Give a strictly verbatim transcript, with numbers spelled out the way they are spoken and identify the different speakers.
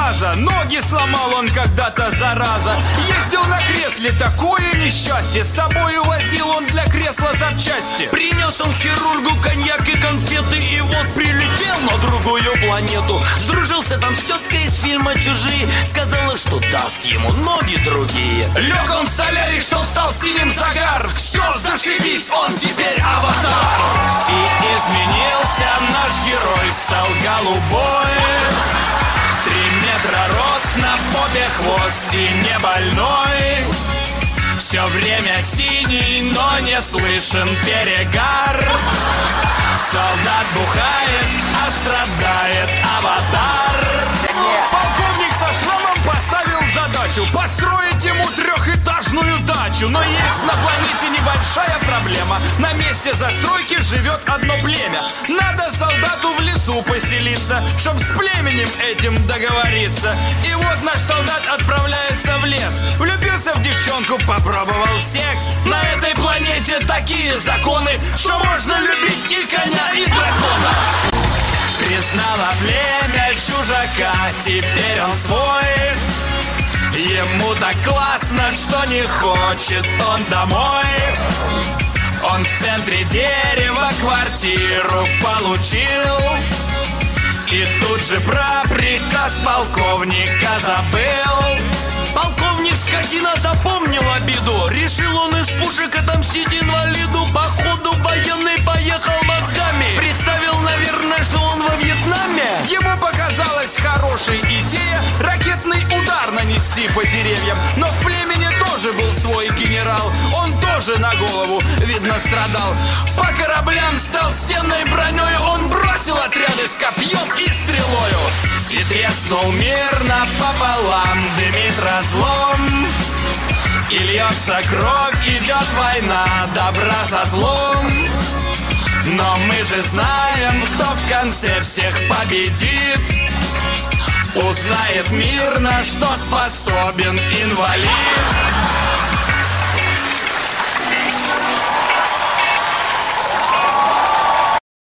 Speaker 1: раза. Ноги сломал он когда-то, зараза. Ездил на кресле, такое несчастье. С собой возил он для кресла запчасти.
Speaker 2: Принес он хирургу коньяк и конфеты, и вот прилетел на другую планету. Сдружился там с теткой из фильма «Чужие», сказала, что даст ему ноги другие.
Speaker 1: Лег он в солярий, чтоб стал синим загар. Все, зашибись, он теперь аватар.
Speaker 2: И изменился наш герой, стал голубой. Три метра рост, на попе хвост и не больной. Все время синий, но не слышен перегар. Солдат бухает, а страдает аватар.
Speaker 1: Полковник со шрамом поставил задачу построить ему трехэтажную дачу. Но есть на планете небольшая проблема. На месте застройки живет одно племя. Надо солдату в лесу поселиться, чтоб с племенем этим договориться. И вот наш солдат отправляется в лес. Влюбился в девчонку, попробовал секс. На этой планете такие законы, что можно любить и коня, и дракона.
Speaker 2: Признало племя чужака, теперь он свой. Ему так классно, что не хочет он домой. Он в центре дерева квартиру получил. И тут же про приказ полковника забыл. Полковник скотина запомнил обиду. Решил он из пушек отомстить инвалиду. Походу военный поехал мозгами. Представил, наверное, что он во Вьетнаме.
Speaker 1: Ему показалась хорошей идея ракетный удар нанести по деревьям. Но в племени тоже был свой генерал. Он тоже на голову, видно, страдал. По кораблям стал стенной броней. Он бросил отряды с копьем и стрелою.
Speaker 2: И треснул мир напополам, дымит разлом. И льется кровь, идет война, добра со злом. Но мы же знаем, кто в конце всех победит. Узнает мир, на что способен инвалид.